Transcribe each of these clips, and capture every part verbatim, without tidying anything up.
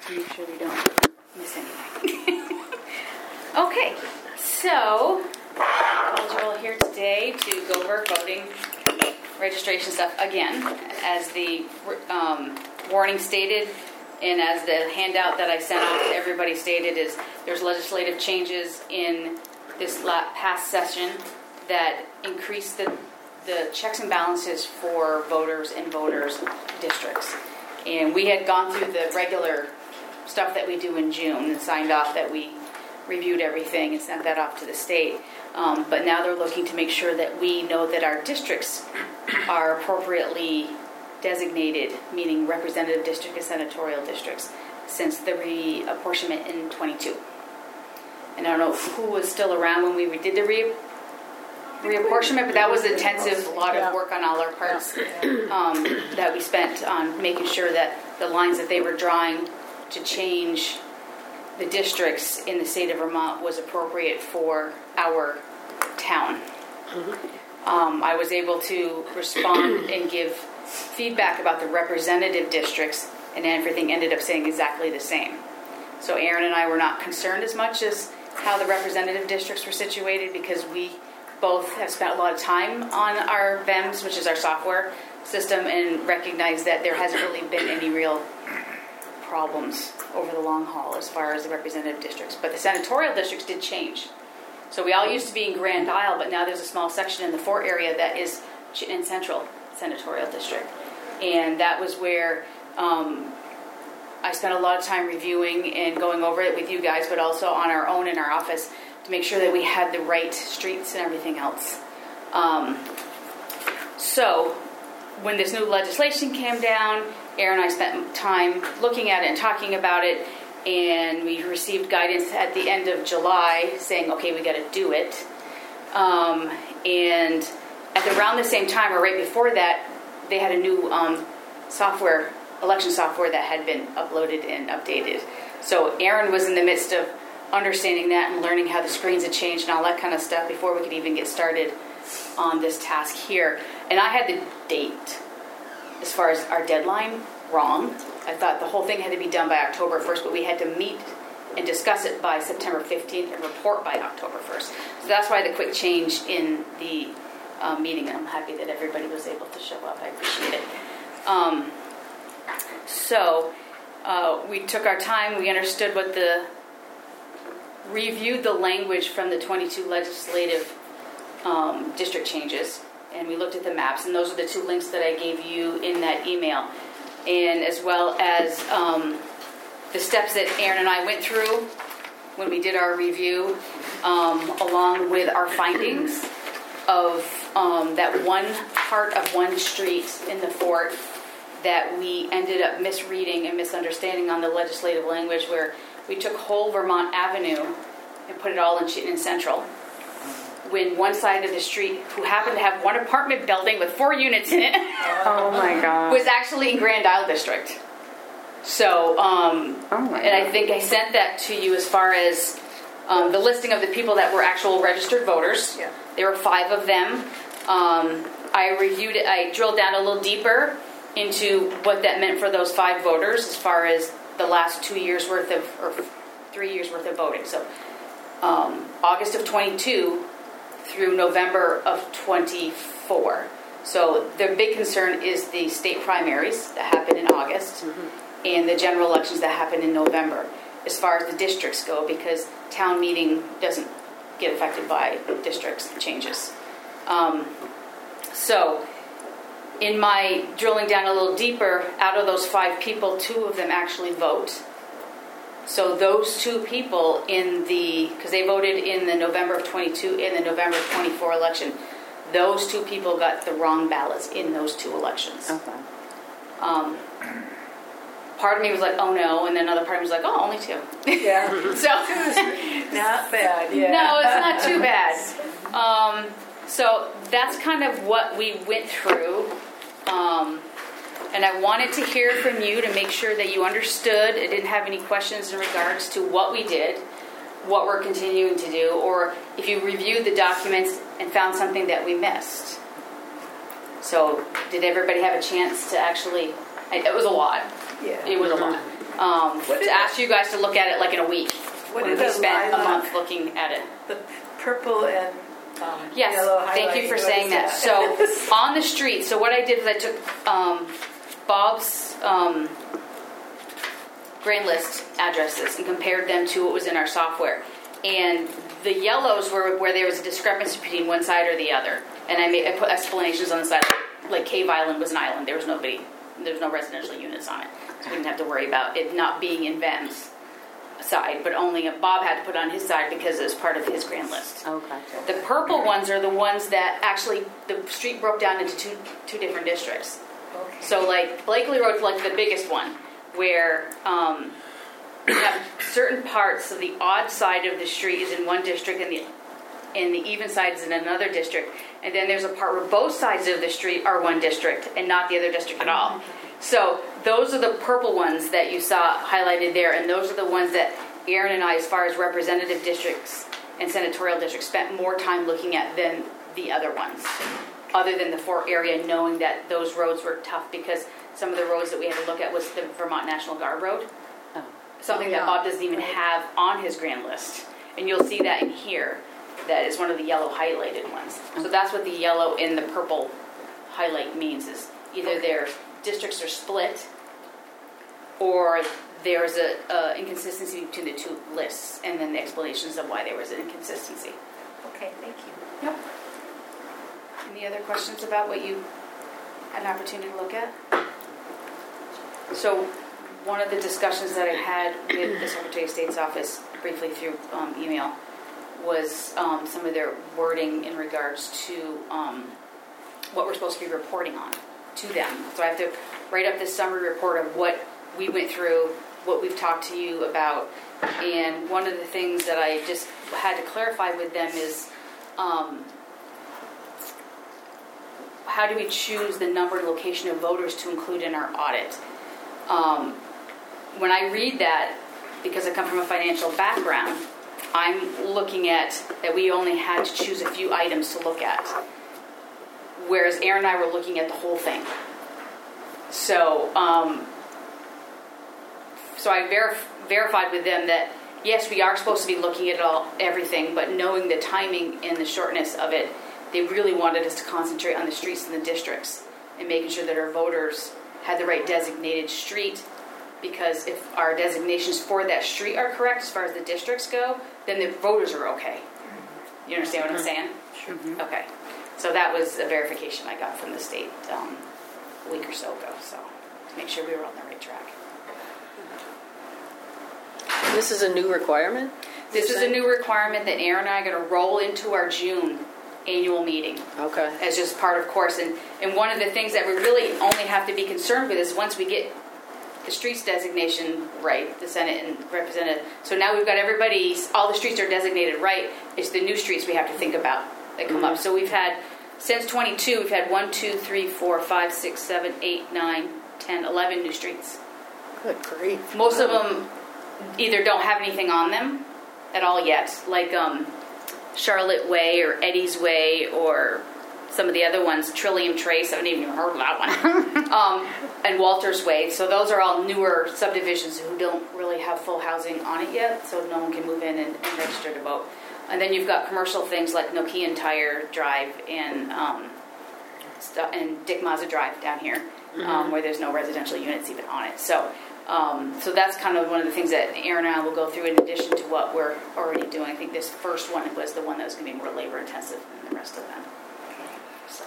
Make sure we don't miss anything. Okay, so I called you all here today to go over voting registration stuff again. As the um, warning stated, and as the handout that I sent out to everybody stated, is there's legislative changes in this past session that increase the, the checks and balances for voters and voters' districts. And we had gone through the regular stuff that we do in June and signed off that we reviewed everything and sent that off to the state. Um, but now they're looking to make sure that we know that our districts are appropriately designated, meaning representative district and senatorial districts, since the reapportionment in twenty-two. And I don't know who was still around when we did the re- reapportionment, but that was intensive, a lot of work on all our parts um, that we spent on making sure that the lines that they were drawing to change the districts in the state of Vermont was appropriate for our town. Um, I was able to respond and give feedback about the representative districts, and everything ended up saying exactly the same. So Aaron and I were not concerned as much as how the representative districts were situated, because we both have spent a lot of time on our V E M S, which is our software system, and recognize that there hasn't really been any real problems over the long haul as far as the representative districts. But the senatorial districts did change. So we all used to be in Grand Isle, but now there's a small section in the Fort area that is Chittenden Central Senatorial District. And that was where um, I spent a lot of time reviewing and going over it with you guys, but also on our own in our office to make sure that we had the right streets and everything else. Um, so when this new legislation came down, Aaron and I spent time looking at it and talking about it, and we received guidance at the end of July saying, okay, we got to do it. Um, and at the, around the same time, or right before that, they had a new um, software, election software that had been uploaded and updated. So Aaron was in the midst of understanding that and learning how the screens had changed and all that kind of stuff before we could even get started on this task here. And I had the date, as far as our deadline, wrong. I thought the whole thing had to be done by October first, but we had to meet and discuss it by September fifteenth and report by October first. So that's why the quick change in the uh, meeting, and I'm happy that everybody was able to show up. I appreciate it. Um, so uh, we took our time. We understood what the, reviewed the language from the twenty-two legislative um, district changes, and we looked at the maps, and those are the two links that I gave you in that email, and as well as um, the steps that Aaron and I went through when we did our review, um, along with our findings of um, that one part of one street in the fort that we ended up misreading and misunderstanding on the legislative language, where we took whole Vermont Avenue and put it all in Chittenden Central, when one side of the street, who happened to have one apartment building with four units in it, oh my God, was actually in Grand Isle District. So, um, oh my and God. I think I sent that to you as far as um, the listing of the people that were actual registered voters. Yeah. There were five of them. Um, I reviewed it. I drilled down a little deeper into what that meant for those five voters as far as the last two years worth of, or three years worth of voting. So, um, August of twenty-two through November of twenty-four. So the big concern is the state primaries that happen in August, mm-hmm. and the general elections that happen in November, as far as the districts go, because town meeting doesn't get affected by districts changes. Um, so in my drilling down a little deeper, out of those five people, two of them actually vote. So those two people in the, because they voted in the November of twenty-two and the November of twenty-four election, those two people got the wrong ballots in those two elections. Okay. Um, part of me was like, oh no, and then another part of me was like, oh, only two. Yeah. So not bad. Yeah. No, it's not too bad. Um, so that's kind of what we went through. Um, And I wanted to hear from you to make sure that you understood. I didn't have any questions in regards to what we did, what we're continuing to do, or if you reviewed the documents and found something that we missed. So did everybody have a chance to actually, it was a lot. Yeah. It was Mm-hmm. a lot. um, What to is ask you guys to look at it like in a week. What when is we a spent a lilac? month looking at it. The purple and um, Yes, yellow thank you highlighting. for What saying is that. So on the street, so what I did was I took um, Bob's um, grand list addresses and compared them to what was in our software. And the yellows were where there was a discrepancy between one side or the other. And I made I put explanations on the side, like Cave Island was an island. There was nobody, there was no residential units on it. So we didn't have to worry about it not being in Ben's side, but only Bob had to put it on his side because it was part of his grand list. Oh, gotcha. The purple ones are the ones that actually, the street broke down into two two different districts. Okay. So like Blakely Road's like the biggest one, where um, you have certain parts, so the odd side of the street is in one district and the and the even side is in another district. And then there's a part where both sides of the street are one district and not the other district at all. So those are the purple ones that you saw highlighted there, and those are the ones that Aaron and I, as far as representative districts and senatorial districts, spent more time looking at than the other ones, other than the Fort area, knowing that those roads were tough because some of the roads that we had to look at was the Vermont National Guard Road, Oh. something Oh, yeah. that Bob doesn't even have on his grand list. And you'll see that in here. That is one of the yellow highlighted ones. So that's what the yellow and the purple highlight means, is either their districts are split or there's a uh, inconsistency between the two lists, and then the explanations of why there was an inconsistency. Okay, thank you. Yep. Any other questions about what you had an opportunity to look at? So one of the discussions that I had with the Secretary of State's office briefly through um, email was um, some of their wording in regards to um, what we're supposed to be reporting on to them. So I have to write up this summary report of what we went through, what we've talked to you about. And one of the things that I just had to clarify with them is um, how do we choose the number and location of voters to include in our audit? Um, when I read that, because I come from a financial background, I'm looking at that we only had to choose a few items to look at, whereas Aaron and I were looking at the whole thing. So, um, so I verif- verified with them that yes, we are supposed to be looking at all everything, but knowing the timing and the shortness of it, they really wanted us to concentrate on the streets and the districts and making sure that our voters had the right designated street. Because if our designations for that street are correct as far as the districts go, then the voters are okay. You understand what I'm saying? Sure. Okay. So that was a verification I got from the state um, a week or so ago. So to make sure we were on the right track. This is a new requirement? This is a new requirement that Aaron and I are going to roll into our June annual meeting. Okay. As just part of course. And, and one of the things that we really only have to be concerned with is once we get the streets designation right, the Senate and Representative. So now we've got everybody, all the streets are designated right. It's the new streets we have to think about that come mm-hmm. up. So we've had, since twenty-two, we've had one, two, three, four, five, six, seven, eight, nine, ten, eleven new streets. Good grief. Most of them either don't have anything on them at all yet, like um, Charlotte Way or Eddie's Way or some of the other ones, Trillium Trace, I haven't even heard of that one, um, and Walters Way. So those are all newer subdivisions who don't really have full housing on it yet, so no one can move in and, and register to vote. And then you've got commercial things like Nokian Tire Drive and um, st- and Dick Mazza Drive down here, um, mm-hmm. where there's no residential units even on it. So um, so that's kind of one of the things that Aaron and I will go through in addition to what we're already doing. I think this first one was the one that was going to be more labor intensive than the rest of them. So.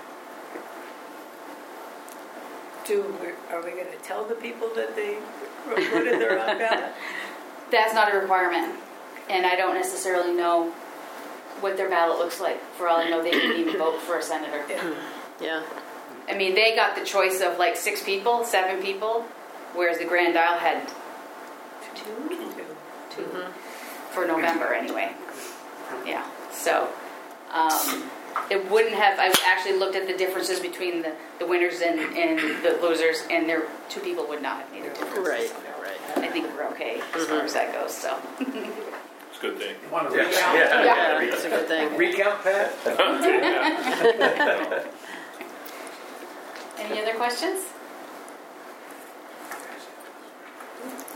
Do we, are we going to tell the people that they reported their own ballot? That's not a requirement, and I don't necessarily know what their ballot looks like. For all I know, they didn't even vote for a senator. Yeah. Yeah. I mean, they got the choice of like six people, seven people, whereas the Grand Isle had two, two, two mm-hmm. for November anyway. Yeah, so. Um, It wouldn't have, I actually looked at the differences between the, the winners and, and the losers, and there two people would not have made a difference. Right, right. I think we're okay as mm-hmm. far as that goes, so. It's a good thing. Want to Yeah. recount? Yeah. Yeah, it's a good thing. Recount, Pat? Any other questions?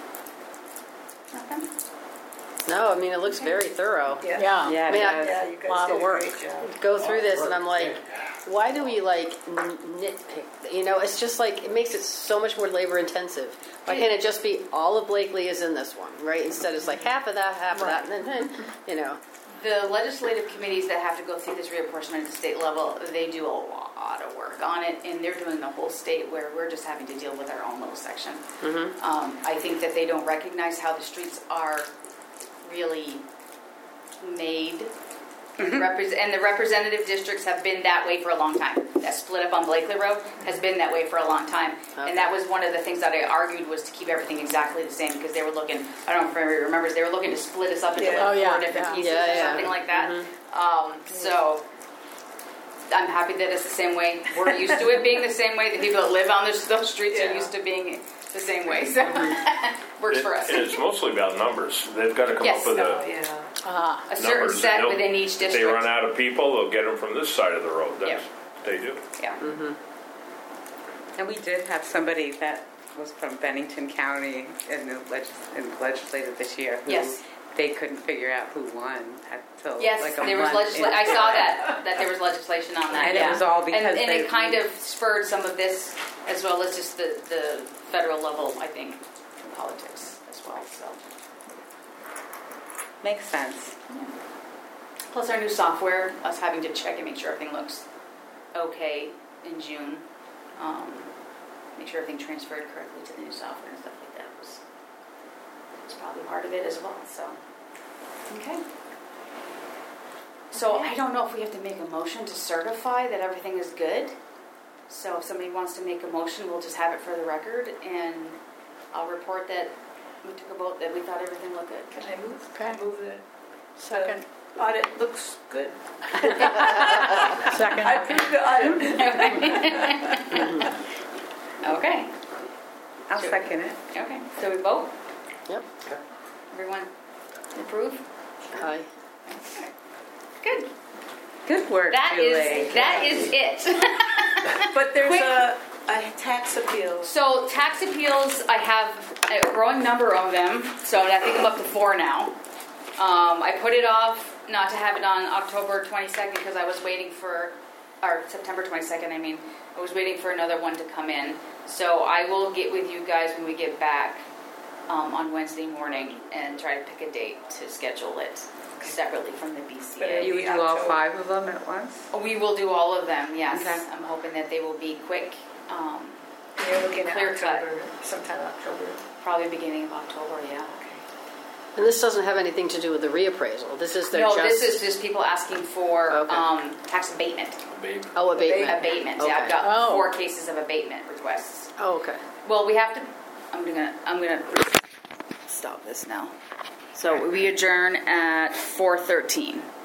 second? No, I mean, it looks very thorough. Yeah. Yeah. Yeah, I mean, it I- does. Yeah, you guys Lot did of a work. great job. Go through this and I'm like, why do we like n- nitpick? You know, it's just like, it makes it so much more labor intensive. Why can't it just be all of Blakely is in this one, right? Instead it's like half of that, half of that, and then, then, you know. The legislative committees that have to go through this reapportionment at the state level, they do a lot of work on it, and they're doing the whole state where we're just having to deal with our own little section. Mm-hmm. Um, I think that they don't recognize how the streets are really made. Repres- and the representative districts have been that way for a long time. That split up on Blakely Road has been that way for a long time. Okay. And that was one of the things that I argued was to keep everything exactly the same because they were looking, I don't know if everybody remembers, they were looking to split us up into Yeah. like Oh, yeah, four different yeah. pieces Yeah, or yeah. something like that. Mhm. Um, so I'm happy that it's the same way. We're used to it being the same way. The people that live on those, those streets Yeah. are used to being the same way. So works for us. And it's mostly about numbers. They've got to come Yes. up with Oh, a yeah. Ah, A certain numbers. set They'll- within each If district. they run out of people, they'll get them from this side of the road. That's Yeah. what they do. Yeah. And we did have somebody that was from Bennington County in the, legis- in the legislative this year. Who Yes. They couldn't figure out who won until Yes, like a there was month legislation. I into saw it. that that there was legislation on that. And it yeah. was all because and, and they- it kind of spurred some of this as well as just the, the federal level, I think, politics as well. So Makes sense. plus our new software, us having to check and make sure everything looks okay in June. Um, make sure everything transferred correctly to the new software and stuff like that was was probably part of it as well. So okay. So I don't know if we have to make a motion to certify that everything is good. So if somebody wants to make a motion, we'll just have it for the record, and I'll report that we took a vote that we thought everything looked good. Can I move? Okay. Move it. second. The audit looks good. Second. I approve the audit. Okay. I'll Sure. second it. Okay. So we vote. Yep. Everyone approve. Hi. Good. Good work, That Julie. is that is it. But there's Quick. a, a tax appeal. So tax appeals, I have a growing number of them. So I think I'm up to four now. Um, I put it off not to have it on October twenty-second because I was waiting for, or September twenty-second, I mean, I was waiting for another one to come in. So I will get with you guys when we get back um, on Wednesday morning and try to pick a date to schedule it separately from the B C But A. You would do all five of them at once? We will do all of them, yes. Okay. I'm hoping that they will be quick, um, You're looking at Clear cut. October, sometime October. probably beginning of October, yeah. And this doesn't have anything to do with the reappraisal. This is their No, just... this is just people asking for Okay. um, tax abatement. Babe. Oh, abatement. Abatement, Okay. yeah, I've got Oh. four cases of abatement requests. Oh, okay. Well, we have to, I'm gonna, I'm gonna stop this now. So we adjourn at four thirteen.